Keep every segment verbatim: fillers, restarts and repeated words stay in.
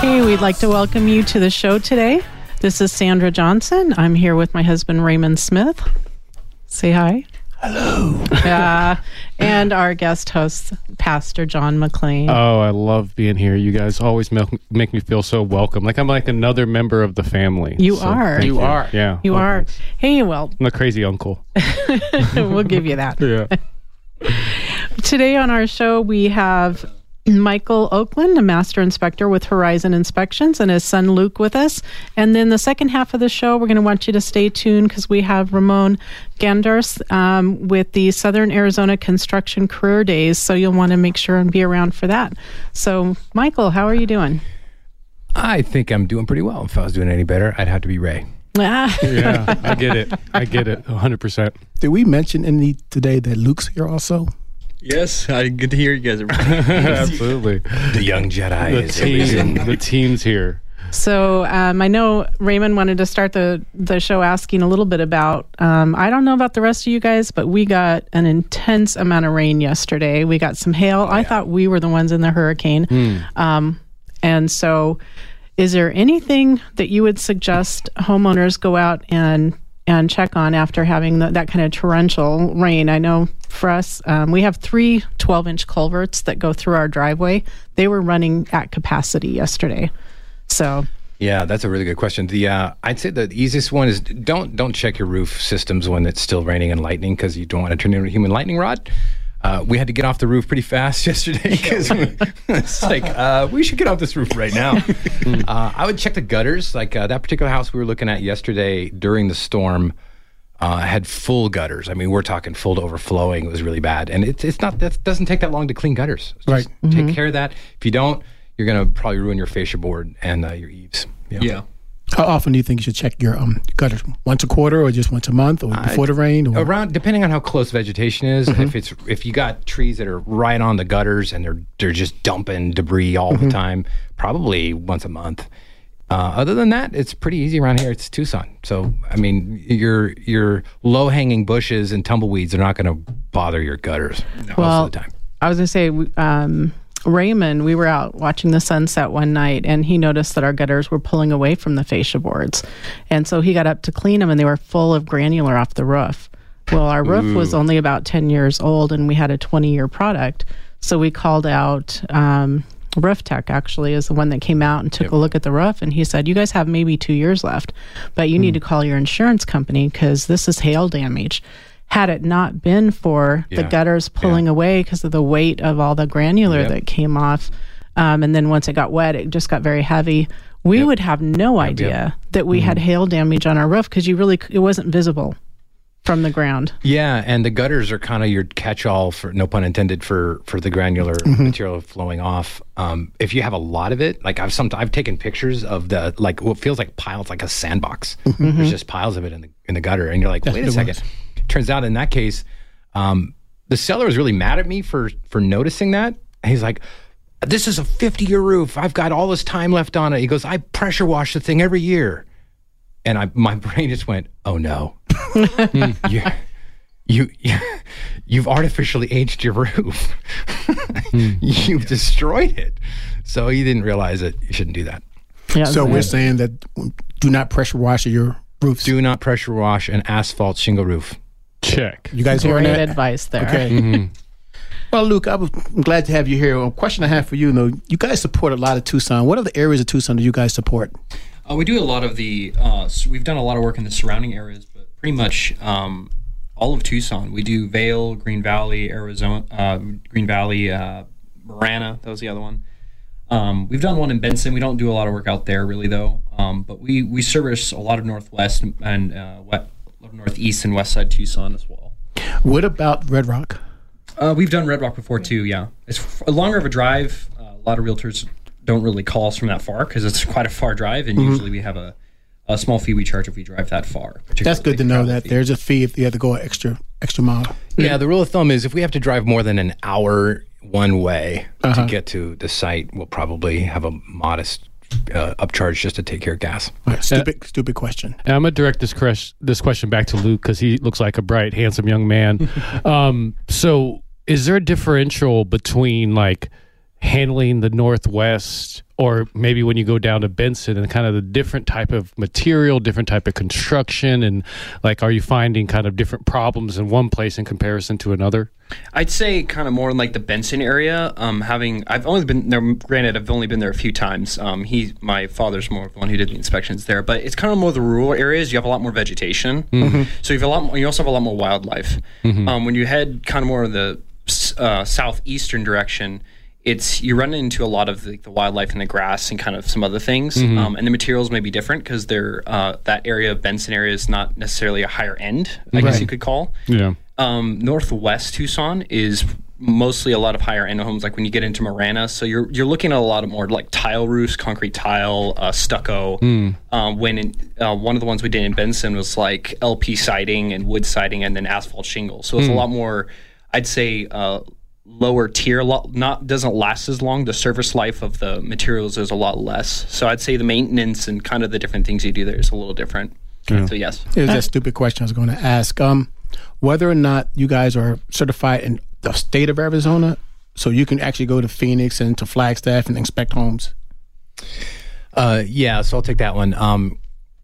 Hey, we'd like to welcome you to the show today. This is Sandra Johnson. I'm here with my husband, Raymond Smith. Say hi. Hello. Uh, and our guest host, Pastor John McLean. Oh, I love being here. You guys always make, make me feel so welcome. Like I'm like another member of the family. You so are. You, you are. Yeah. You oh, are. Thanks. Hey, well. I'm a crazy uncle. We'll give you that. Yeah. Today on our show, we have Michael Oakland, a master inspector with Horizon Inspections, and his son Luke with us. And then the second half of the show, we're going to want you to stay tuned because we have Ramon Genders um, with the Southern Arizona Construction Career Days. So you'll want to make sure and be around for that. So, Michael, how are you doing? I think I'm doing pretty well. If I was doing any better, I'd have to be Ray. Ah. Yeah, I get it. I get it. one hundred percent. Did we mention any today that Luke's here also? Yes, I good to hear you guys. Absolutely. The young Jedi The is team, the team's here. So um, I know Raymond wanted to start the, the show asking a little bit about, um, I don't know about the rest of you guys, but we got an intense amount of rain yesterday. We got some hail. Oh, I yeah. thought we were the ones in the hurricane. Mm. Um, and so is there anything that you would suggest homeowners go out and and check on after having the, that kind of torrential rain? I know for us, um, we have three twelve-inch culverts that go through our driveway. They were running at capacity yesterday. So, yeah, that's a really good question. The uh, I'd say the easiest one is don't don't check your roof systems when it's still raining and lightning because you don't want to turn into a human lightning rod. Uh, we had to get off the roof pretty fast yesterday because it's like, uh, we should get off this roof right now. uh, I would check the gutters. Like uh, that particular house we were looking at yesterday during the storm uh, had full gutters. I mean, we're talking full to overflowing. It was really bad. And it's it's not, that doesn't take that long to clean gutters. Just right. Take Mm-hmm. care of that. If you don't, you're going to probably ruin your fascia board and uh, your eaves. You know? Yeah. How often do you think you should check your um, gutters? Once a quarter, or just once a month, or before Uh, the rain? Or? Around, depending on how close vegetation is. Mm-hmm. If it's if you got trees that are right on the gutters and they're they're just dumping debris all Mm-hmm. the time, probably once a month. Uh, other than that, it's pretty easy around here. It's Tucson, so I mean, your your low hanging bushes and tumbleweeds are not going to bother your gutters most well, of the time. I was going to say, um, Raymond, we were out watching the sunset one night, and he noticed that our gutters were pulling away from the fascia boards. And so he got up to clean them, and they were full of granular off the roof. Well, our roof Ooh. was only about ten years old, and we had a twenty-year product. So we called out um, Roof Tech, actually, is the one that came out and took Yep. a look at the roof. And he said, you guys have maybe two years left, but you mm. need to call your insurance company because this is hail damage. Had it not been for Yeah. the gutters pulling Yeah. away because of the weight of all the granular Yep. that came off, um, and then once it got wet, it just got very heavy, we Yep. would have no Yep, idea yep. that we Mm-hmm. had hail damage on our roof because you really it wasn't visible from the ground. Yeah, and the gutters are kind of your catch-all, for no pun intended, for for the granular Mm-hmm. material flowing off. Um, if you have a lot of it, like I've some, I've taken pictures of the like what feels like piles, like a sandbox. Mm-hmm. There's just piles of it in the in the gutter, and you're like, wait a it second. was. Turns out in that case, um, the seller was really mad at me for for noticing that. And he's like, "This is a fifty-year roof. I've got all this time left on it." He goes, "I pressure wash the thing every year," and I my brain just went, "Oh no." you, you, you, you've artificially aged your roof. You've destroyed it. So he didn't realize that you shouldn't do that. Yeah, So it we're was- saying that do not pressure wash your roofs. Do not pressure wash an asphalt shingle roof. Check. You guys hearing great that? advice there. Okay. Mm-hmm. Well, Luke, I was, I'm glad to have you here. A question I have for you, though, you guys support a lot of Tucson. What other areas of Tucson do you guys support? Uh, we do a lot of the. Uh, so we've done a lot of work in the surrounding areas, but pretty much um, all of Tucson. We do Vail, Green Valley, Arizona, uh, Green Valley, uh, Marana. That was the other one. Um, we've done one in Benson. We don't do a lot of work out there, really, though. Um, but we we service a lot of Northwest and uh, west, Northeast and West Side Tucson as well. What about Red Rock? Uh, we've done Red Rock before too. Yeah, it's f- longer of a drive. Uh, a lot of realtors don't really call us from that far because it's quite a far drive, and mm-hmm. usually we have a, a small fee we charge if we drive that far. That's good to know that fee. There's a fee if you have to go an extra extra mile. Yeah, the rule of thumb is if we have to drive more than an hour one way Uh-huh. to get to the site, we'll probably have a modest uh, upcharge just to take care of gas. Right, stupid, uh, stupid question. And I'm going to direct this, cres- this question back to Luke because he looks like a bright, handsome young man. um, so is there a differential between like handling the Northwest, or maybe when you go down to Benson and kind of the different type of material, different type of construction, and like, are you finding kind of different problems in one place in comparison to another? I'd say kind of more in like the Benson area. Um, having I've only been there. Granted, I've only been there a few times. Um, he, my father's more of the one who did the inspections there, but it's kind of more the rural areas. You have a lot more vegetation, mm-hmm. so you have a lot. More, you also have a lot more wildlife. Mm-hmm. Um, when you head kind of more in the uh, southeastern direction, it's you run into a lot of the, the wildlife in the grass and kind of some other things, mm-hmm. um, and the materials may be different because they're uh, that area of Benson area is not necessarily a higher end, I right. guess you could call. Yeah. Um, Northwest Tucson is mostly a lot of higher end homes, like when you get into Marana. So you're you're looking at a lot of more like tile roofs, concrete tile, uh, stucco. Mm. Um, when in, uh, one of the ones we did in Benson was like L P siding and wood siding, and then asphalt shingles. So it's mm. a lot more, I'd say, uh, lower tier. Lo- not doesn't last as long. The service life of the materials is a lot less. So I'd say the maintenance and kind of the different things you do there is a little different. Yeah. So yes, it was that stupid question I was going to ask. Um. Whether or not you guys are certified in the state of Arizona, so you can actually go to Phoenix and to Flagstaff and inspect homes. Uh, yeah, so I'll take that one. Um,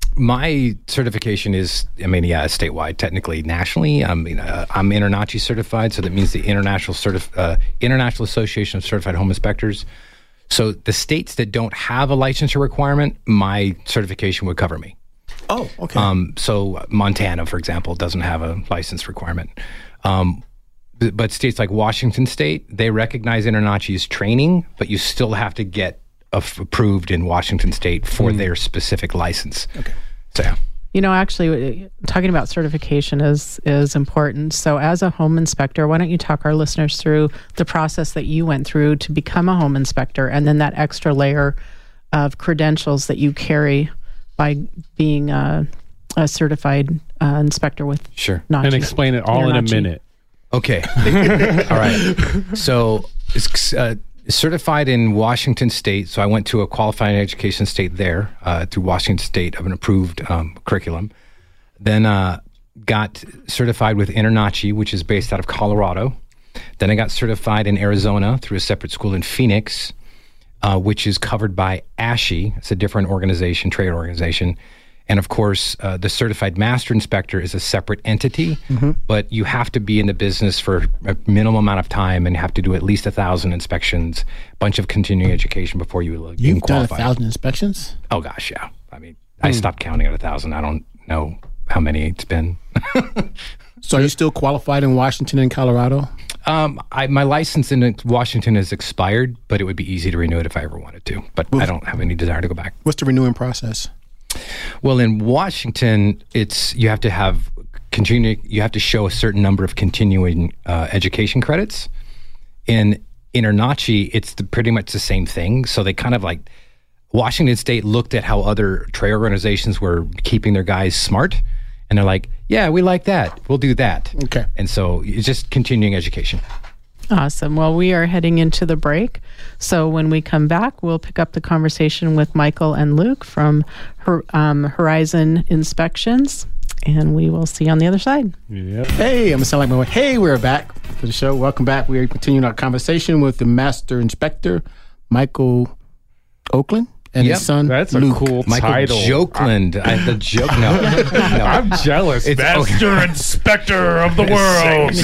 my certification is, I mean, yeah, statewide, technically, nationally. I mean, uh, I'm InterNACHI certified, so that means the International Certif- uh, International Association of Certified Home Inspectors. So the states that don't have a licensure requirement, my certification would cover me. Oh, okay. Um, so Montana, for example, doesn't have a license requirement. Um, but, but states like Washington State, they recognize InterNACHI's training, but you still have to get a f- approved in Washington State for mm. their specific license. Okay. So, yeah. You know, actually, talking about certification is is important. So as a home inspector, why don't you talk our listeners through the process that you went through to become a home inspector, and then that extra layer of credentials that you carry by being a, a certified uh, inspector with sure NACHI. And explain it all in a minute. Okay. All right. So it's uh, certified in Washington State. So I went to a qualifying education state there uh, through Washington State of an approved um, curriculum. Then uh, got certified with InterNACHI, which is based out of Colorado. Then I got certified in Arizona through a separate school in Phoenix. Uh, which is covered by ASHI. It's a different organization, trade organization. And of course, uh, the Certified Master Inspector is a separate entity, mm-hmm. but you have to be in the business for a minimum amount of time and have to do at least a thousand inspections, a bunch of continuing education before you uh, You've qualify. You've done a thousand inspections? Oh gosh, yeah. I mean, mm. I stopped counting at a thousand. I don't know how many it's been. So are you still qualified in Washington and Colorado? Um, I, my license in Washington has expired, but it would be easy to renew it if I ever wanted to. But well, I don't have any desire to go back. What's the renewing process? Well, in Washington, it's you have to have continue. You have to show a certain number of continuing uh, education credits. In InterNACHI, it's the, pretty much the same thing. So they kind of like Washington State looked at how other trade organizations were keeping their guys smart. And they're like, yeah, we like that. We'll do that. Okay. And so it's just continuing education. Awesome. Well, we are heading into the break. So when we come back, we'll pick up the conversation with Michael and Luke from Her, um, Horizon Inspections. And we will see you on the other side. Yep. Hey, I'm going to sound like my wife. Hey, we're back for the show. Welcome back. We are continuing our conversation with the Master Inspector, Michael Oakland. And yep. his son, That's Luke. a cool Michael title. Jokeland. I, the joke. No, no. I'm jealous. It's Master okay. Inspector of the world.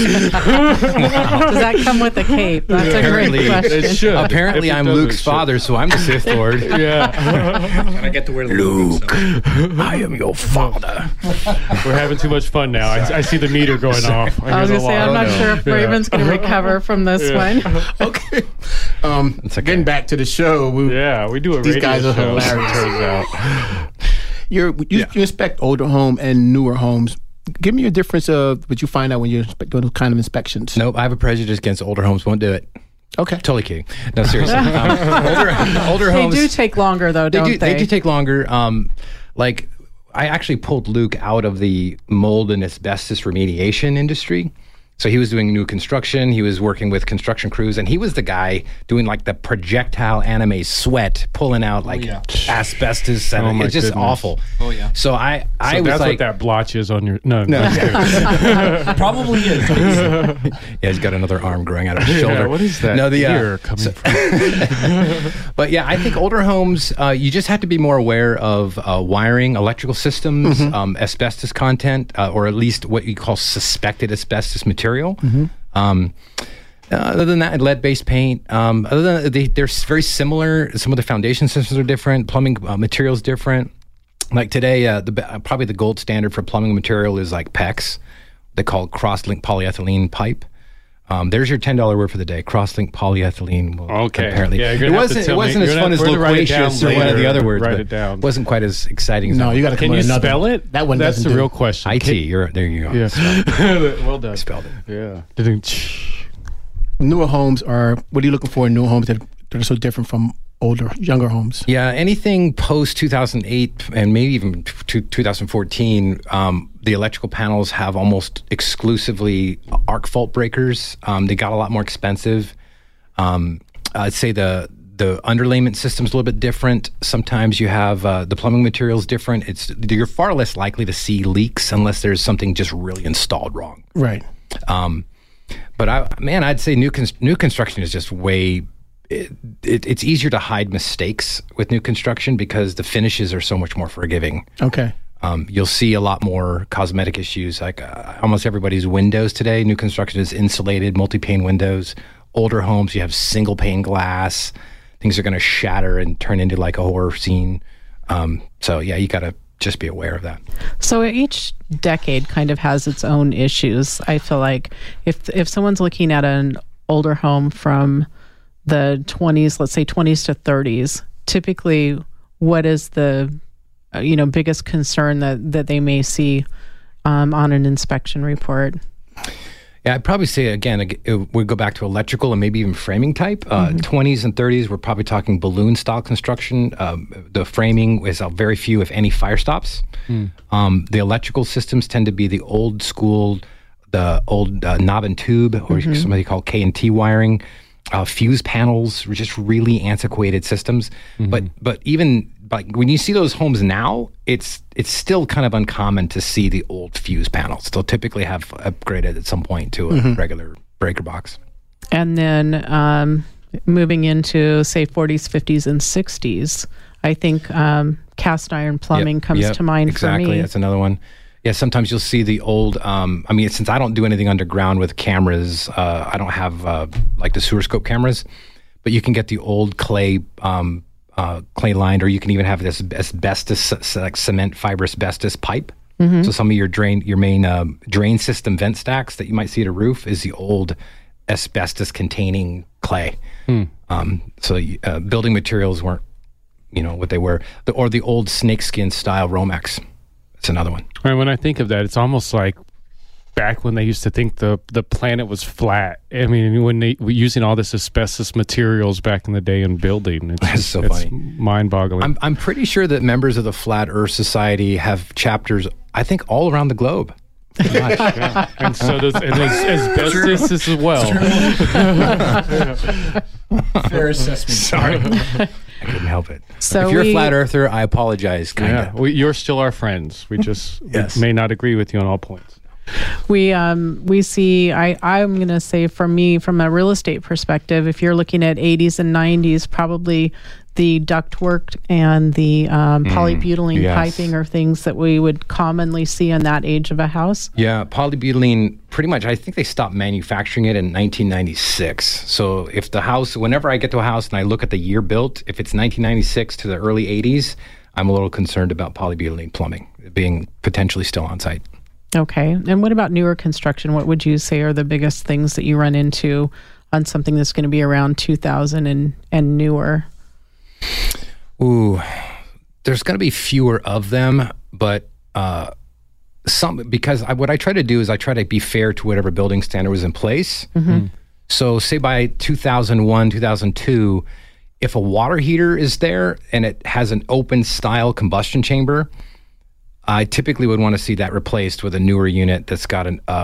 Does that come with a cape? That's Apparently, a great question. It should. Apparently, If it I'm does, it Luke's should. father, so I'm the Sith Lord. Yeah. And I get to wear the Luke, so. I am your father. We're having too much fun now. I, I see the meter going off. I was going to say, I'm not no. sure if Yeah. Raven's going to recover from this Yeah. one. Okay. Um, It's okay. Getting back to the show. We, Yeah, we do a These radio guys are show. hilarious. Turns out. You're, you, Yeah. you inspect older home and newer homes. Give me a difference of what you find out when you inspect those kind of inspections. Nope, I have a prejudice against older homes. Won't do it. Okay. Totally kidding. No, seriously. Um, older, older They homes. do take longer, though, They don't do, they? they do take longer. Um, like, I actually pulled Luke out of the mold and asbestos remediation industry. So he was doing new construction. He was working with construction crews, and he was the guy doing like the projectile anime sweat, pulling out like yeah. asbestos. And Oh, my it's just goodness. awful. Oh, yeah. So I, I So was that's like, what that blotch is on your. No, no. No. Probably is. yeah, he's got another arm growing out of his shoulder. Yeah, what is that? No, the uh, ear coming so- from? But yeah, I think older homes, uh, you just have to be more aware of uh, wiring, electrical systems, um, asbestos content, uh, or at least what you call suspected asbestos material. Um, uh, other than that, lead-based paint. Um, other than they, they're very similar. Some of the foundation systems are different. Plumbing uh, materials different. Like today, uh, the uh, probably the gold standard for plumbing material is like PEX. They call it cross-linked polyethylene pipe. Um, there's your ten dollar word for the day. Cross-linked polyethylene. Well, Okay. Apparently, Yeah, you're it gonna have to wasn't. It tell me- wasn't as you're fun gonna as have to write it down loquacious or one of the later. other words. Write but it down. Wasn't quite as exciting as No, that you got one. to come Can with you another. spell it? That one That's doesn't the do. real question. I T. You're there. You go. Yeah. Well done. Spelled it. Yeah. Didn't- Newer homes are. What are you looking for in newer homes that, that are so different from older, younger homes? Yeah, anything post two thousand eight and maybe even to two thousand fourteen, um, the electrical panels have almost exclusively arc fault breakers. Um, they got a lot more expensive. Um, I'd say the the underlayment system's a little bit different. Sometimes you have uh, the plumbing materials different. It's you're far less likely to see leaks unless there's something just really installed wrong. Right. Um, but I, man, I'd say new cons- new construction is just way. It, it, it's easier to hide mistakes with new construction because the finishes are so much more forgiving. Okay. Um, you'll see a lot more cosmetic issues. Like uh, almost everybody's windows today, new construction is insulated, multi-pane windows. Older homes, you have single pane glass. Things are going to shatter and turn into like a horror scene. Um, so yeah, you got to just be aware of that. So each decade kind of has its own issues. I feel like if if someone's looking at an older home from the twenties, let's say twenties to thirties, typically what is the uh, you know biggest concern that that they may see um, on an inspection report? Yeah, I'd probably say, again, it would go back to electrical and maybe even framing type. Uh, mm-hmm. twenties and thirties, we're probably talking balloon style construction. Um, the framing is uh, very few, if any, fire stops. Mm. Um, the electrical systems tend to be the old school, the old uh, knob and tube, or mm-hmm. somebody called K and T wiring. Uh, fuse panels were just really antiquated systems. Mm-hmm. But but even like when you see those homes now, it's it's still kind of uncommon to see the old fuse panels. They'll typically have upgraded at some point to a mm-hmm. regular breaker box. And then um, moving into say forties, fifties, and sixties, I think um, cast iron plumbing yep, comes yep, to mind exactly. for me. That's another one. Yeah, sometimes you'll see the old, um, I mean, since I don't do anything underground with cameras, uh, I don't have uh, like the sewer scope cameras, but you can get the old clay um, uh, clay lined, or you can even have this asbestos, like cement fiber asbestos pipe. Mm-hmm. So some of your drain, your main uh, drain system vent stacks that you might see at a roof is the old asbestos containing clay. Hmm. Um, so uh, building materials weren't, you know, what they were, the, or the old snakeskin style Romex. It's another one. And when I think of that, it's almost like back when they used to think the, the planet was flat. I mean, when they were using all this asbestos materials back in the day in building. It's, That's so it's funny. Mind-boggling. I'm, I'm pretty sure that members of the Flat Earth Society have chapters, I think, all around the globe. Yeah. And so does and asbestos as well. Fair assessment. Sorry. I couldn't help it. So if you're we, a flat earther, I apologize. Kinda. Yeah, we, you're still our friends. We just yes. we may not agree with you on all points. We um we see I I'm going to say for me from a real estate perspective, if you're looking at eighties and nineties, probably the ductwork and the um, polybutylene mm, yes. piping are things that we would commonly see in that age of a house. Yeah, polybutylene, pretty much, I think they stopped manufacturing it in nineteen ninety-six. So if the house, whenever I get to a house and I look at the year built, if it's nineteen ninety-six to the early eighties, I'm a little concerned about polybutylene plumbing being potentially still on site. Okay. And what about newer construction? What would you say are the biggest things that you run into on something that's going to be around two thousand and, and newer? Ooh, there's going to be fewer of them, but uh, some because I, what I try to do is I try to be fair to whatever building standard was in place. Mm-hmm. So say by two thousand one, two thousand two, if a water heater is there and it has an open style combustion chamber, I typically would want to see that replaced with a newer unit that's got an uh,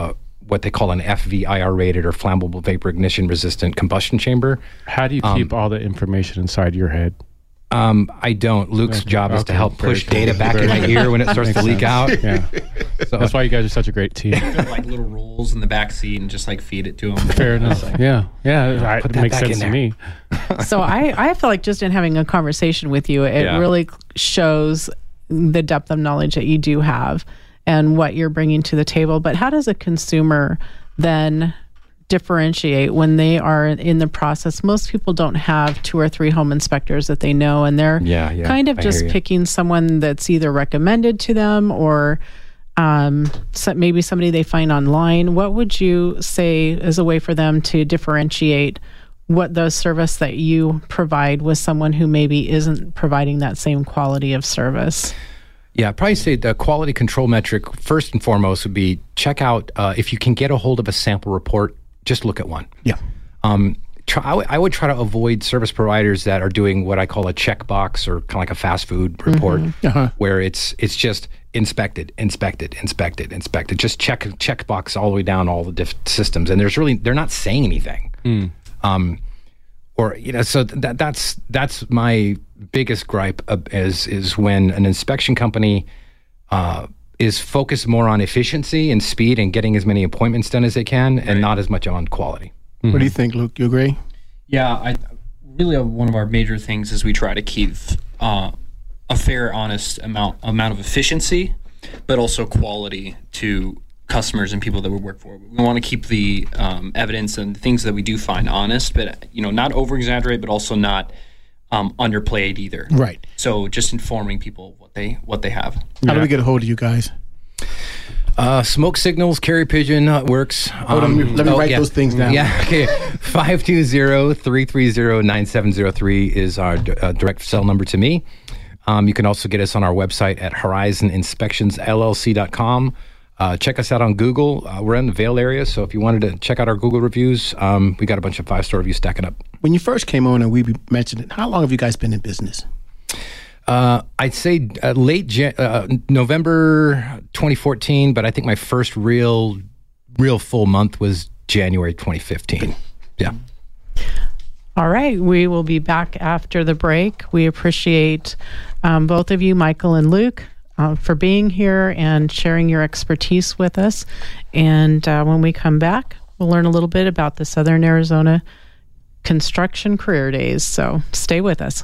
what they call an F V I R rated or flammable vapor ignition resistant combustion chamber. How do you keep all the information inside your head? Um, I don't. Luke's Okay. job is to Okay. help Very push cool. data back in Very my cool. ear when it starts to Makes leak sense. out. Yeah. So, That's why you guys are such a great team. Put like little rolls in the back seat and just like feed it to them. Fair enough. Yeah. Yeah. I, Put it that makes back sense in to me. So I, I feel like just in having a conversation with you, it Yeah. really shows the depth of knowledge that you do have and what you're bringing to the table. But how does a consumer then differentiate when they are in the process? Most people don't have two or three home inspectors that they know, and they're Yeah, yeah, kind of I just hear you. picking someone that's either recommended to them or um, so maybe somebody they find online. What would you say is a way for them to differentiate what the service that you provide with someone who maybe isn't providing that same quality of service? Yeah, I'd probably say the quality control metric, first and foremost, would be check out, uh, if you can get a hold of a sample report, just look at one. Yeah. Um, try, I, w- I would try to avoid service providers that are doing what I call a checkbox or kind of like a fast food report, Uh-huh. where it's it's just inspected, inspected, inspected, inspected. Just check checkbox all the way down all the different systems, and there's really they're not saying anything. Um, or you know, so that that's that's my biggest gripe uh, is is when an inspection company uh, is focused more on efficiency and speed and getting as many appointments done as they can, and not as much on quality. What do you think, Luke? You agree? Yeah, I really uh, one of our major things is we try to keep uh, a fair, honest amount amount of efficiency, but also quality to customers and people that we work for. We want to keep the um, evidence and things that we do find honest, but you know, not over exaggerate, but also not um, underplayed either. Right. So just informing people what they what they have. How do we get a hold of you guys? Uh, smoke signals, carrier pigeon uh, works. Hold on, Um, let me oh, write yeah. those things down. Yeah, okay. five two zero, three three zero, nine seven zero three is our uh, direct cell number to me. Um, you can also get us on our website at horizon inspections l l c dot com. Uh, check us out on Google. Uh, we're in the Vail area, so if you wanted to check out our Google reviews, um, we got a bunch of five-star reviews stacking up. When you first came on and we mentioned it, how long have you guys been in business? Uh, I'd say uh, late Jan- uh, November twenty fourteen, but I think my first real, real full month was January twenty fifteen. Yeah. All right, we will be back after the break. We appreciate um, both of you, Michael and Luke, uh, for being here and sharing your expertise with us. And uh, when we come back, we'll learn a little bit about the Southern Arizona Construction Career Days. So stay with us.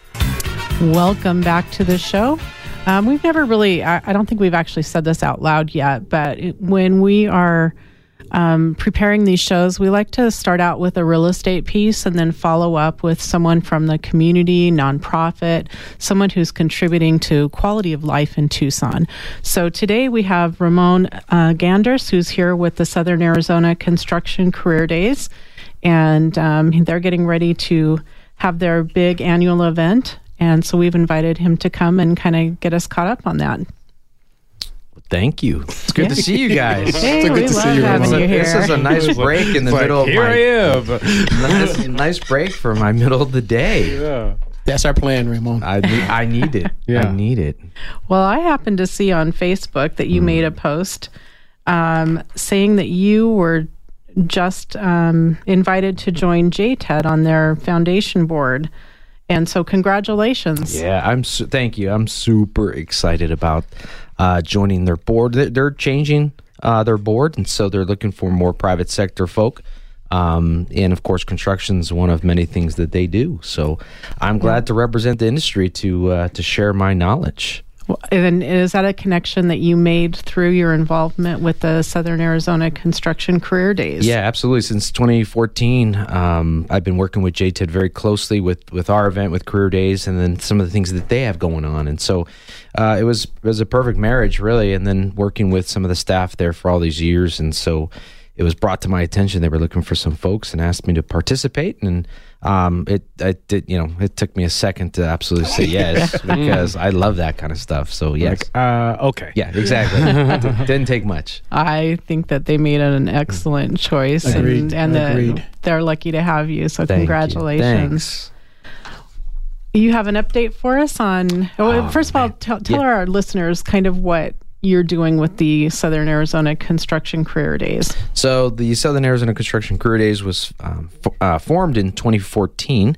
Welcome back to the show. Um, we've never really, I, I don't think we've actually said this out loud yet, but it, when we are um, preparing these shows, we like to start out with a real estate piece and then follow up with someone from the community, nonprofit, someone who's contributing to quality of life in Tucson. So today we have Ramon uh, Ganders, who's here with the Southern Arizona Construction Career Days, and um, they're getting ready to have their big annual event. And so we've invited him to come and kind of get us caught up on that. Thank you. It's good to see you guys. Hey, good we to love see you, having Ramon. you here. This is a nice break in the Like, middle of here my I am. nice, nice break for my middle of the day. Yeah. That's our plan, Ramon. I need, I need it. Yeah. I need it. Well, I happened to see on Facebook that you made a post um, saying that you were just um, invited to join J T E D on their foundation board. And so congratulations. Yeah, I'm. Su- thank you. I'm super excited about uh, joining their board. They're, they're changing uh, their board, and so they're looking for more private sector folk. Um, and of course, construction is one of many things that they do. So I'm glad to represent the industry to uh, to share my knowledge. Well, and is that a connection that you made through your involvement with the Southern Arizona Construction Career Days? Yeah, absolutely. Since twenty fourteen, um, I've been working with J T E D very closely with, with our event, with Career Days, and then some of the things that they have going on. And so uh, it was it was a perfect marriage, really. And then working with some of the staff there for all these years, and so it was brought to my attention they were looking for some folks and asked me to participate. And um, it, it did, you know, it took me a second to absolutely say yes because I love that kind of stuff. So yes, Like, uh, okay. yeah, exactly. D- didn't take much. I think that they made an excellent choice. Agreed. And, and that Agreed. they're lucky to have you. So Thank you. congratulations. Thanks. You have an update for us on, well, Oh, first of all, man. tell, tell Yeah. our listeners kind of what you're doing with the Southern Arizona Construction Career Days. So the Southern Arizona Construction Career Days was um, f- uh, formed in twenty fourteen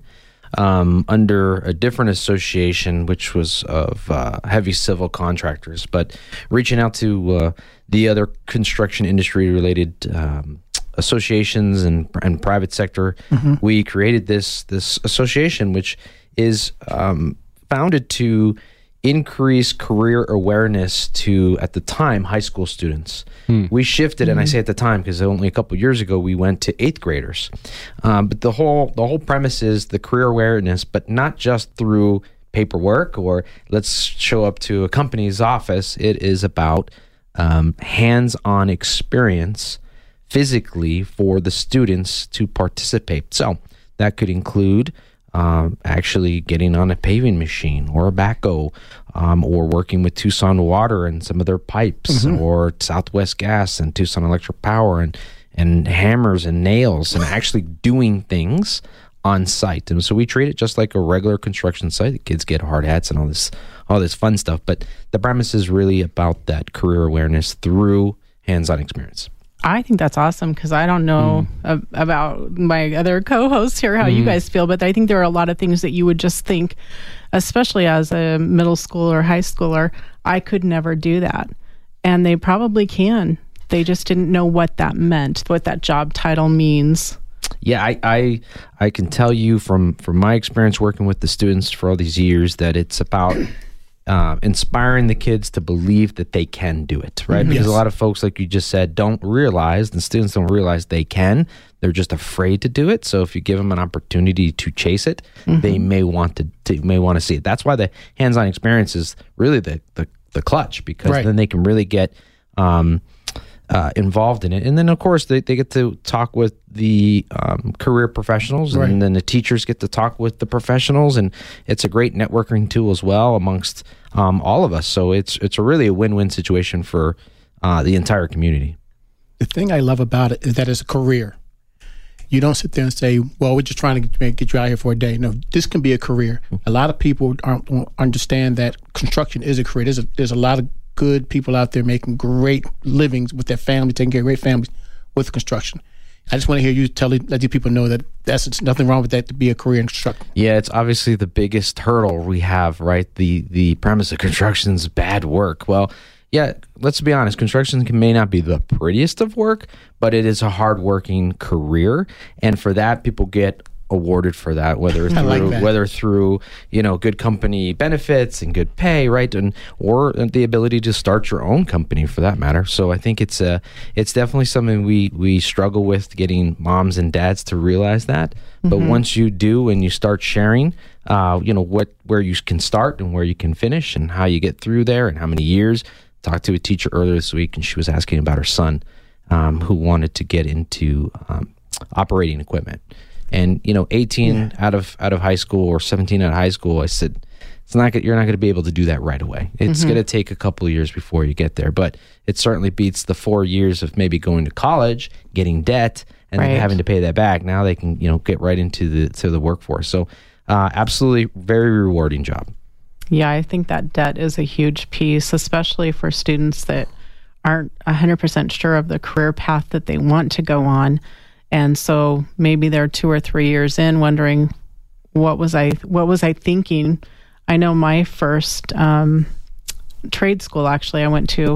um, under a different association, which was of uh, heavy civil contractors, but reaching out to uh, the other construction industry related um, associations and, and private sector. Mm-hmm. We created this this association, which is um, founded to increase career awareness to, at the time, high school students. Hmm. We shifted, and I say at the time because only a couple of years ago we went to eighth graders. Um, but the whole the whole premise is the career awareness, but not just through paperwork or let's show up to a company's office. It is about um, hands-on experience physically for the students to participate. So that could include Um, actually getting on a paving machine or a backhoe, um, or working with Tucson Water and some of their pipes, mm-hmm. or Southwest Gas and Tucson Electric Power and, and hammers and nails and actually doing things on site. And so we treat it just like a regular construction site. The kids get hard hats and all this, all this fun stuff. But the premise is really about that career awareness through hands-on experience. I think that's awesome because I don't know mm. ab- about my other co-hosts here, how mm. you guys feel, but I think there are a lot of things that you would just think, especially as a middle schooler or high schooler, I could never do that. And they probably can. They just didn't know what that meant, what that job title means. Yeah, I, I I can tell you from, from my experience working with the students for all these years that it's about Uh, inspiring the kids to believe that they can do it, right? Because yes. a lot of folks, like you just said, don't realize, and students don't realize they can. They're just afraid to do it. So if you give them an opportunity to chase it, mm-hmm. they may want to, to may want to see it. That's why the hands-on experience is really the the, the clutch, because right. then they can really get um, uh, involved in it. And then, of course, they, they get to talk with the um, career professionals, right. and then the teachers get to talk with the professionals, and it's a great networking tool as well amongst um, all of us. So it's it's a really a win-win situation for uh, the entire community. The thing I love about it is that it's a career. You don't sit there and say, well, we're just trying to get, get you out here for a day. No, this can be a career. A lot of people aren't, don't understand that construction is a career. There's a, there's a lot of good people out there making great livings with their family, taking care of great families with construction. I just want to hear you tell let these people know that that's nothing wrong with that to be a career in construction. Yeah, it's obviously the biggest hurdle we have, right? The the premise of construction is bad work. Well, yeah, let's be honest. Construction can, may not be the prettiest of work, but it is a hardworking career, and for that, people get awarded for that, whether through like that. whether through you know good company benefits and good pay, right, and or the ability to start your own company for that matter. So I think it's a it's definitely something we we struggle with getting moms and dads to realize that. Mm-hmm. But once you do and you start sharing, uh, you know what where you can start and where you can finish and how you get through there and how many years. Talked to a teacher earlier this week and she was asking about her son, um, who wanted to get into um, operating equipment. And you know, eighteen yeah. out of out of high school or seventeen out of high school, I said, it's not you're not going to be able to do that right away. It's mm-hmm. going to take a couple of years before you get there. But it certainly beats the four years of maybe going to college, getting debt, and right. then having to pay that back. Now they can you know get right into the to the workforce. So uh, absolutely, very rewarding job. Yeah, I think that debt is a huge piece, especially for students that aren't one hundred percent sure of the career path that they want to go on. And so maybe they're two or three years in wondering, what was I what was I thinking? I know my first um, trade school, actually, I went to,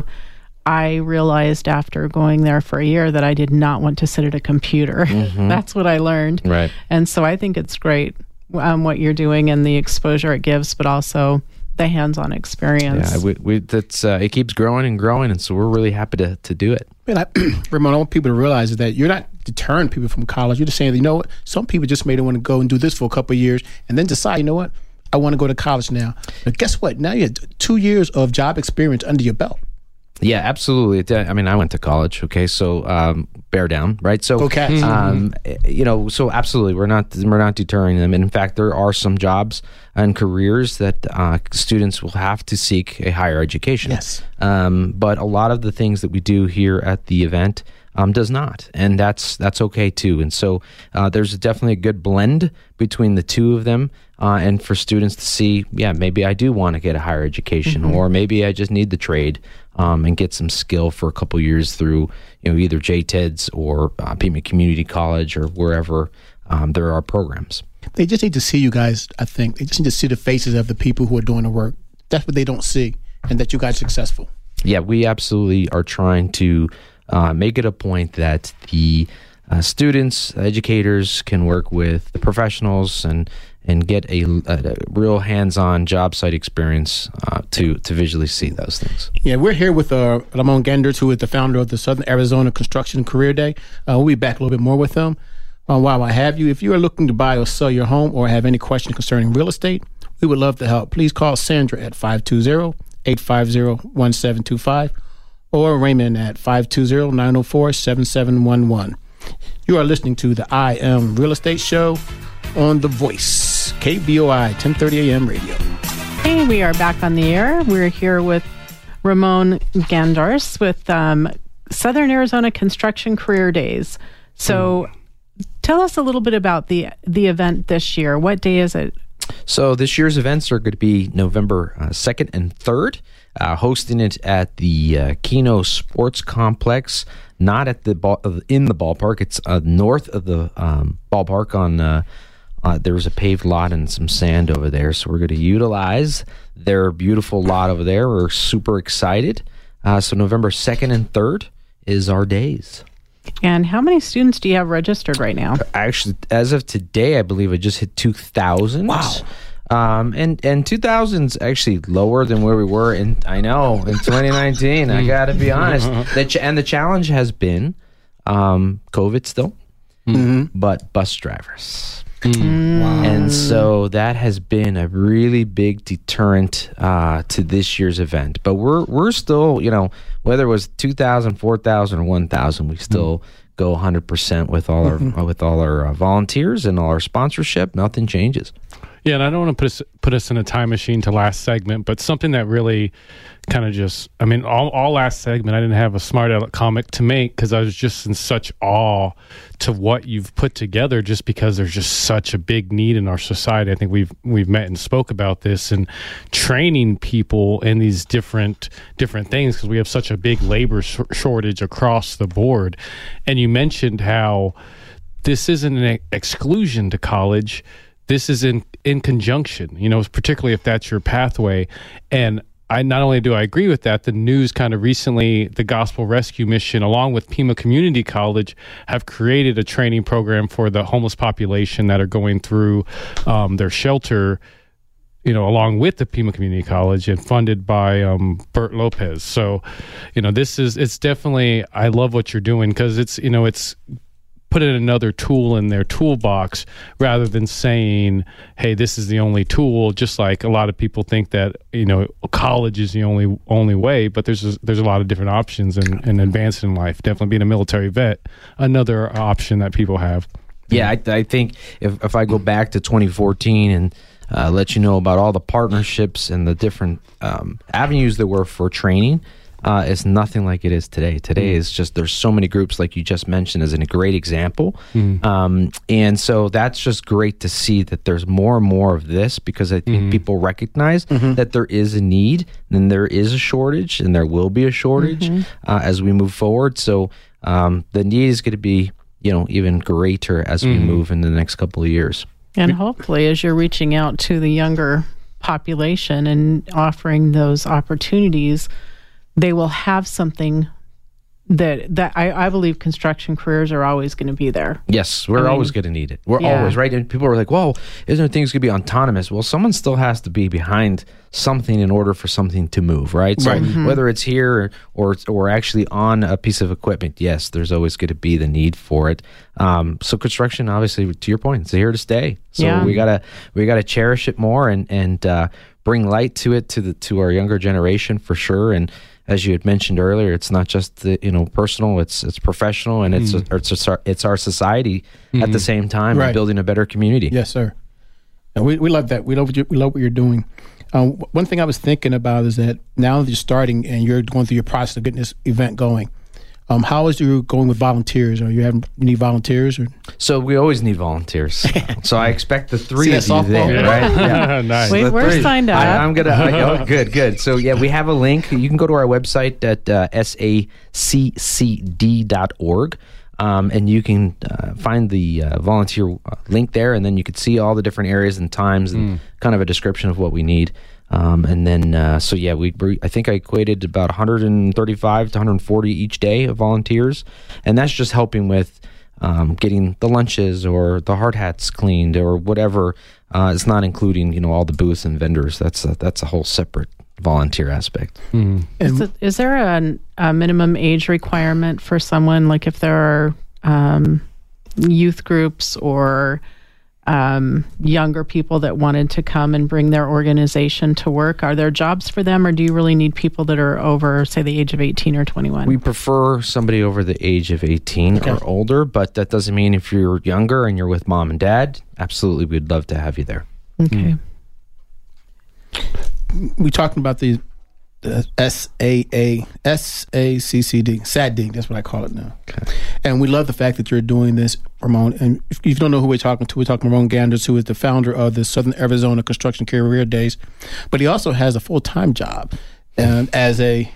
I realized after going there for a year that I did not want to sit at a computer. Mm-hmm. That's what I learned. Right. And so I think it's great um, what you're doing and the exposure it gives, but also the hands-on experience. Yeah, we, we, that's, uh, it keeps growing and growing, and so we're really happy to, to do it. Man, I, Ramon, I want people to realize is that you're not deterring people from college. You're just saying, you know what, some people just may want to go and do this for a couple of years and then decide, you know what, I want to go to college now. But guess what? Now you have two years of job experience under your belt. Yeah, absolutely. I mean, I went to college. Okay, so um, bear down, right? So, okay, um, you know, so absolutely, we're not we're not deterring them. And in fact, there are some jobs and careers that uh, students will have to seek a higher education. Yes. Um, but a lot of the things that we do here at the event um, does not, and that's that's okay too. And so uh, there's definitely a good blend between the two of them, uh, and for students to see, yeah, maybe I do want to get a higher education, mm-hmm. or maybe I just need the trade um, and get some skill for a couple years through, you know, either J T E D S or uh, Pima Community College or wherever um, there are programs. They just need to see you guys, I think. They just need to see the faces of the people who are doing the work. That's what they don't see, and that you guys are successful. Yeah, we absolutely are trying to uh, make it a point that the uh, students, educators can work with the professionals and and get a, a, a real hands-on job site experience uh, to to visually see those things. Yeah, we're here with uh, Ramon Genders, who is the founder of the Southern Arizona Construction Career Day. Uh, we'll be back a little bit more with them. Uh, while I have you, if you are looking to buy or sell your home or have any questions concerning real estate, we would love to help. Please call Sandra at five two zero, eight five zero, one seven two five or Raymond at five two zero, nine zero four, seven seven one one. You are listening to the I Am Real Estate Show on The Voice, K B O I, ten thirty a.m. radio. Hey, we are back on the air. We're here with Ramon Genders with um, Southern Arizona Construction Career Days. So... Mm. Tell us a little bit about the the event this year. What day is it? So this year's events are going to be November uh, second and third, uh, hosting it at the uh, Keno Sports Complex, not at the ball, in the ballpark. It's uh, north of the um, ballpark. On uh, uh, there's a paved lot and some sand over there, so we're going to utilize their beautiful lot over there. We're super excited. Uh, so November second and third is our days. And how many students do you have registered right now? Actually, as of today, I believe I just hit two thousand. Wow. Um, and, and two thousand's actually lower than where we were in, I know, in twenty nineteen. I got to be honest. The ch- and the challenge has been um, COVID still, mm-hmm. but bus drivers. Mm. Wow. And so that has been a really big deterrent uh, to this year's event. But we're we're still, you know, whether it was two thousand, four thousand, or one thousand, we still mm. go one hundred percent with all our mm-hmm. with all our uh, volunteers and all our sponsorship. Nothing changes. Yeah, and I don't want to put us put us in a time machine to last segment, but something that really kind of just, I mean, all, all last segment, I didn't have a smart aleck comic to make because I was just in such awe to what you've put together, just because there's just such a big need in our society. I think we've we've met and spoke about this, and training people in these different different things, because we have such a big labor sh- shortage across the board. And you mentioned how this isn't an exclusion to college. This is in, in conjunction, you know, particularly if that's your pathway. And I not only do I agree with that, the news kind of recently, the Gospel Rescue Mission, along with Pima Community College, have created a training program for the homeless population that are going through um, their shelter, you know, along with the Pima Community College, and funded by um, Bert Lopez. So, you know, this is, it's definitely, I love what you're doing, because it's, you know, it's, put in another tool in their toolbox rather than saying, hey, this is the only tool. Just like a lot of people think that, you know, college is the only only way, but there's a, there's a lot of different options and, and advance in life. Definitely being a military vet, another option that people have. Yeah, I, I think if, if I go back to twenty fourteen and uh, let you know about all the partnerships and the different um, avenues there were for training, Uh, it's nothing like it is today. Today mm. is just, there's so many groups, like you just mentioned, as a great example. Mm. Um, and so that's just great to see that there's more and more of this, because I think mm. people recognize mm-hmm. that there is a need, and there is a shortage, and there will be a shortage mm-hmm. uh, as we move forward. So um, the need is going to be, you know, even greater as mm. we move in the next couple of years. And hopefully, as you're reaching out to the younger population and offering those opportunities, they will have something that that I, I believe construction careers are always going to be there. Yes, we're I mean, always going to need it. We're yeah. always, right? And people are like, well, isn't there things going to be autonomous? Well, someone still has to be behind something in order for something to move, right? So right. Mm-hmm. whether it's here or, or or actually on a piece of equipment, yes, there's always going to be the need for it. Um, so construction, obviously, to your point, it's here to stay. So yeah. we gotta we gotta cherish it more and and uh, bring light to it to the to our younger generation for sure. And as you had mentioned earlier, it's not just the, you know, personal; it's it's professional, and it's mm. a, it's, a, it's our society mm-hmm. at the same time, right. and building a better community. Yes, sir. And we we love that. We love what you, we love what you're doing. Um, one thing I was thinking about is that now that you're starting and you're going through your process of getting this event going, Um, how is you going with volunteers? Are you having you need volunteers? Or? So we always need volunteers. So I expect the three See of that you there, softball? right? Yeah. Nice. Wait, The we're three. signed up. I, I'm gonna. I, oh, good, good. So yeah, we have a link. You can go to our website at uh, S A C C D dot org. Um, and you can uh, find the uh, volunteer uh, link there, and then you can see all the different areas and times and Mm. kind of a description of what we need. Um, and then, uh, so yeah, we we- I think I equated about one hundred thirty-five to one hundred forty each day of volunteers, and that's just helping with um, getting the lunches or the hard hats cleaned or whatever. Uh, it's not including you know all the booths and vendors. That's a, that's a whole separate volunteer aspect. Mm. Is, it, is there a, a minimum age requirement for someone, like if there are um, youth groups or um, younger people that wanted to come and bring their organization to work? Are there jobs for them, or do you really need people that are over, say, the age of eighteen or twenty-one? We prefer somebody over the age of eighteen Okay. or older, but that doesn't mean if you're younger and you're with mom and dad, absolutely, we'd love to have you there. Okay. We talking about the, the S A A S A C C D S A D. That's what I call it now. Okay. And we love the fact that you're doing this, Ramon. And if you don't know who we're talking to, we're talking to Ramon Ganders, who is the founder of the Southern Arizona Construction Career Days. But he also has a full time job um, as a,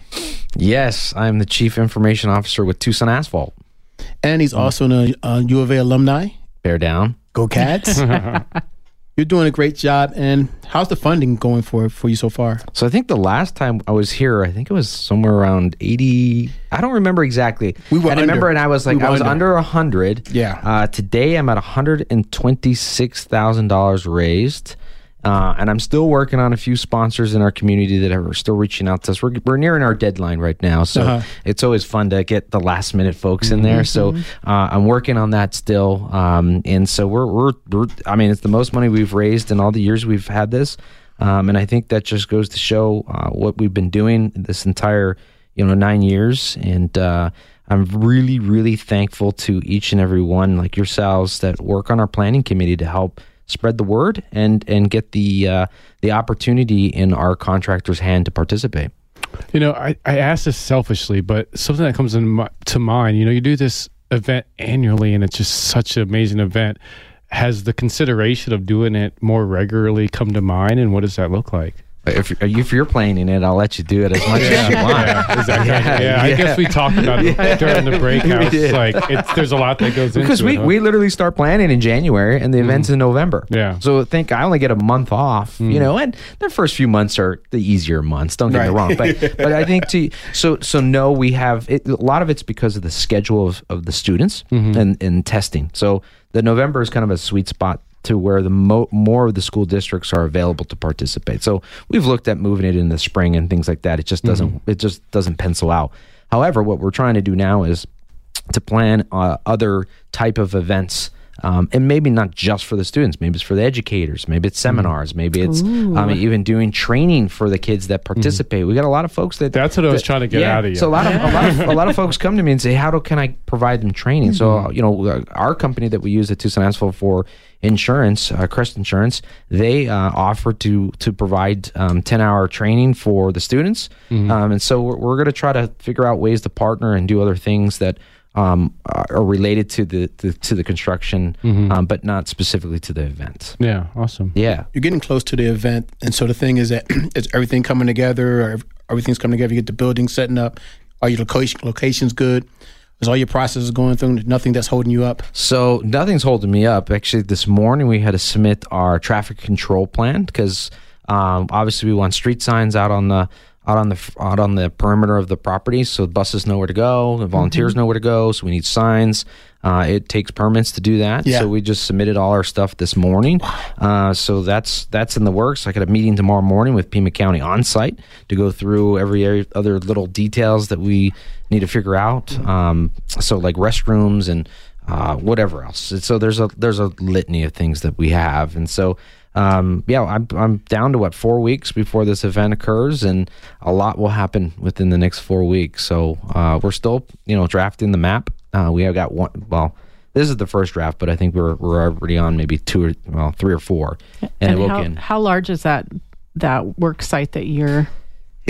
Yes, I'm the chief information officer with Tucson Asphalt. and he's also a uh, U of A alumni. Bear down. Go Cats! You're doing a great job. And how's the funding going for for you so far? So I think the last time I was here, I think it was somewhere around eighty. I don't remember exactly. We were and I remember, under. and I was like, We were I was under. under a hundred. Yeah. Uh, today I'm at one hundred and twenty-six thousand dollars raised. Uh, and I'm still working on a few sponsors in our community that are still reaching out to us. We're, we're nearing our deadline right now, so Uh-huh. it's always fun to get the last minute folks in there. So uh, I'm working on that still, um, and so we're, we're we're I mean, it's the most money we've raised in all the years we've had this, um, and I think that just goes to show uh, what we've been doing this entire you know nine years, and uh, I'm really really thankful to each and every one like yourselves that work on our planning committee to help spread the word and and get the uh, the opportunity in our contractor's hand to participate. You know, I, I ask this selfishly, but something that comes in my, to mind, you know, you do this event annually and it's just such an amazing event. Has the consideration of doing it more regularly come to mind, and what does that look like? If, if you're playing in it, I'll let you do it as much as you want. Yeah, exactly. Yeah, Yeah, I yeah. guess we talked about it during the breakout. did. Like, it's, there's a lot that goes into Because we, it. huh? we literally start planning in January and the event's in November. Yeah. So think I only get a month off, you know, and the first few months are the easier months. Don't get me Right. wrong, but but I think to so so no, we have it, a lot of it's because of the schedule of, of the students and and testing. So the November is kind of a sweet spot to where the mo- more of the school districts are available to participate. So we've looked at moving it in the spring and things like that. It just doesn't it just doesn't pencil out. However, what we're trying to do now is to plan uh, other type of events. Um, and maybe not just for the students, maybe it's for the educators, maybe it's seminars, maybe it's um, even doing training for the kids that participate. We got a lot of folks that That's what I was that- trying to get yeah, out of you. So a lot of a lot of a lot of folks come to me and say, "How do can I provide them training?" So you know, uh, our company that we use at Tucson Asphalt for insurance, uh, Crest Insurance, they uh, offer to to provide um, ten hour training for the students, um, and so we're, we're going to try to figure out ways to partner and do other things that um, are related to the, the to the construction, um, but not specifically to the event. Yeah, awesome. Yeah. You're getting close to the event, and so the thing is that is everything coming together, or everything's coming together. You get the building setting up. Are your location locations good? Is all your processes going through? Nothing that's holding you up? So nothing's holding me up. Actually, this morning we had to submit our traffic control plan because um, obviously we want street signs out on the out on the out on the perimeter of the property, so buses know where to go, the volunteers know where to go. So we need signs. Uh, it takes permits to do that. Yeah. So we just submitted all our stuff this morning. Uh, so that's that's in the works. I got a meeting tomorrow morning with Pima County on site to go through every area, other little details that we need to figure out. Um, so like restrooms and uh, whatever else. So there's a there's a litany of things that we have, and so. Um, yeah, I'm I'm down to what four weeks before this event occurs, and a lot will happen within the next four weeks. So uh, we're still, you know, drafting the map. Uh, we have got one. Well, this is the first draft, but I think we're we're already on maybe two or well three or four, and, And it will how, get. how large is that that work site that you're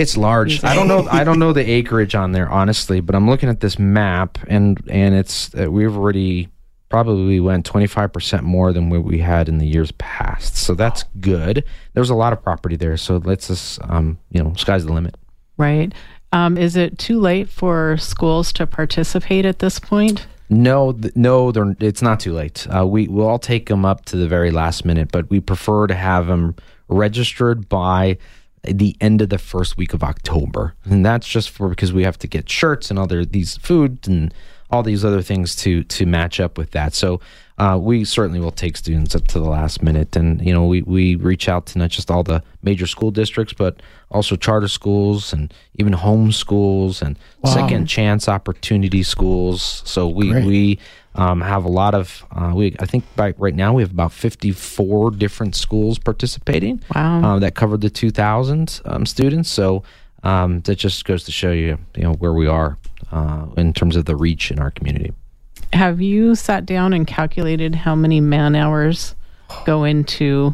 It's large. I don't know. I don't know the acreage on there honestly, but I'm looking at this map, and and it's uh, we've already probably went twenty-five percent more than what we had in the years past. So that's good. There's a lot of property there, so let's just um, you know, sky's the limit. Right. Um, is it too late for schools to participate at this point? No, th- no, they're, it's not too late. Uh, we we'll all take them up to the very last minute, but we prefer to have them registered by the end of the first week of October, and that's just for because we have to get shirts and other these food and all these other things to to match up with that. So uh, we certainly will take students up to the last minute, and you know we we reach out to not just all the major school districts, but also charter schools and even home schools and Wow. second chance opportunity schools. So we Great. we um, have a lot of uh, we I think by right now we have about fifty-four different schools participating. Wow. Uh, that covered the two thousand um, students. So um, that just goes to show you you know where we are uh, in terms of the reach in our community. Have you sat down and calculated how many man hours go into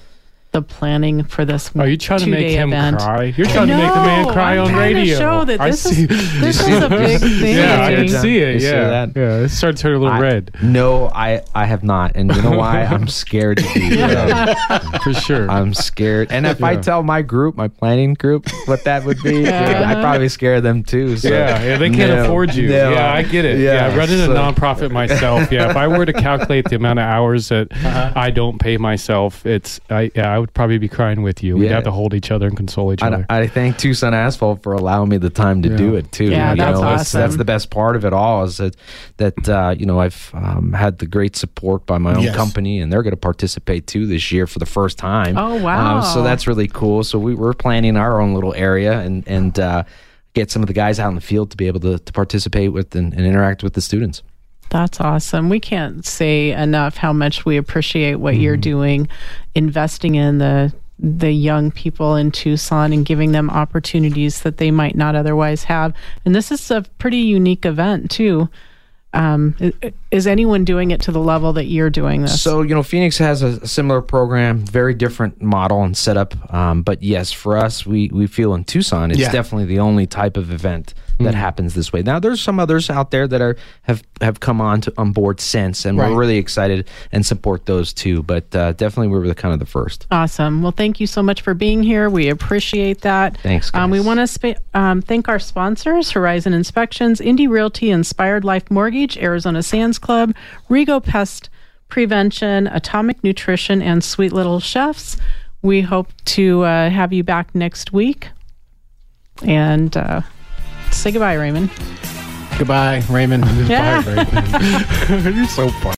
the planning for this Are you trying to make two-day him event? cry? You're trying to make the man No, cry I'm on trying to radio. show that I this see. is this is a big thing. Yeah, I can Yeah. see it. You see Yeah, that? yeah. It started turning a little I- red No, I, I have not. And you know why? I'm scared to do that. for sure. I'm scared. And if I Yeah. tell my group, my planning group, what that would be, Yeah. I'd probably scare them too. So. yeah, yeah, they can't No, afford you. no. Yeah, I get it. Yeah, Yeah, running so- a nonprofit myself. Yeah, if I were to calculate the amount of hours that I don't pay myself, it's I yeah, I would probably be crying with you. We'd Yeah. have to hold each other and console each other. I, I thank Tucson Asphalt for allowing me the time to Yeah. do it too. Yeah, you that's know, that's, awesome. that's the best part of it all is that that uh, you know I've um, had the great support by my own Yes. company, and they're going to participate too this year for the first time. Oh, wow. Um, so that's really cool. So we, we're planning our own little area and and uh, get some of the guys out in the field to be able to, to participate with and, and interact with the students. That's awesome. We can't say enough how much we appreciate what Mm-hmm. you're doing, investing in the the young people in Tucson and giving them opportunities that they might not otherwise have. And this is a pretty unique event too. Um, i- is anyone doing it to the level that you're doing this? So, you know, Phoenix has a, a similar program, very different model and setup. Um, but yes, for us, we, we feel in Tucson, it's Yeah. definitely the only type of event that happens this way. Now, there's some others out there that are have, have come on to on board since, and Right. we're really excited and support those too. But uh, definitely, we were the kind of the first. Awesome. Well, thank you so much for being here. We appreciate that. Thanks, Um, we guys. want to sp- um, thank our sponsors, Horizon Inspections, Indy Realty, Inspired Life Mortgage, Arizona Sands Club, Rego Pest Prevention, Atomic Nutrition, and Sweet Little Chefs. We hope to uh, have you back next week. And uh, say goodbye, Raymond. Goodbye, Raymond. Yeah. You're so fun.